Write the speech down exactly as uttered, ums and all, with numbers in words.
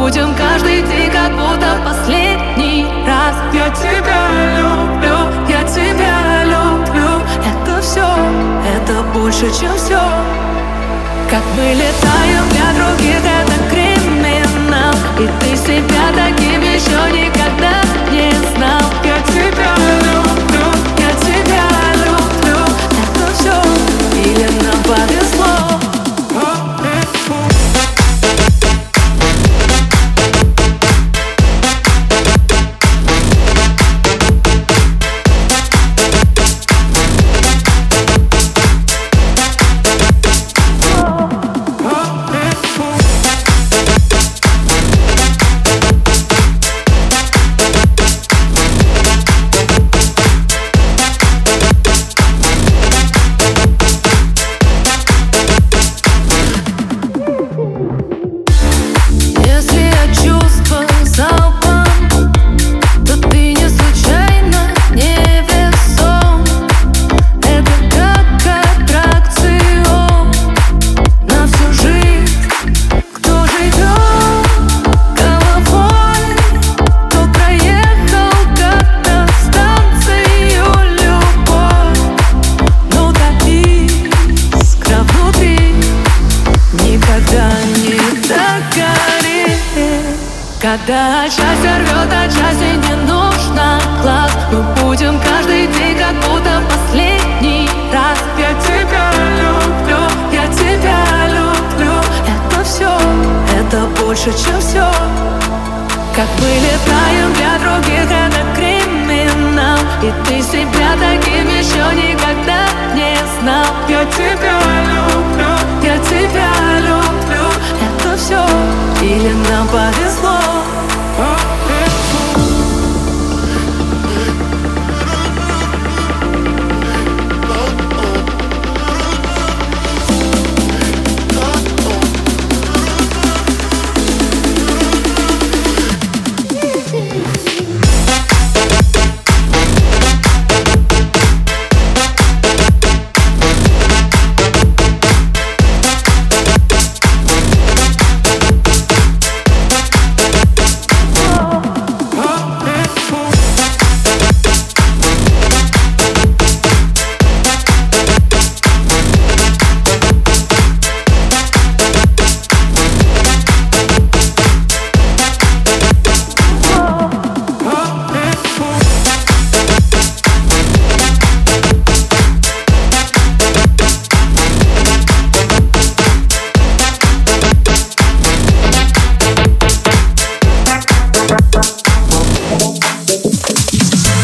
будем каждый день, как будто последний раз. Я тебя люблю, Я тебя люблю. Это все, это больше, чем все. Как мы летаем для других, это криминал. И ты себя таким еще никогда не знал. я тебя люблю. Я тебя люблю. Это все, или нам повезло. Когда счастье рвет, от счастья не нужно глаз. Мы будем каждый день, как будто последний раз. Я тебя люблю, Я тебя люблю. Это все, это больше, чем все. Как мы летаем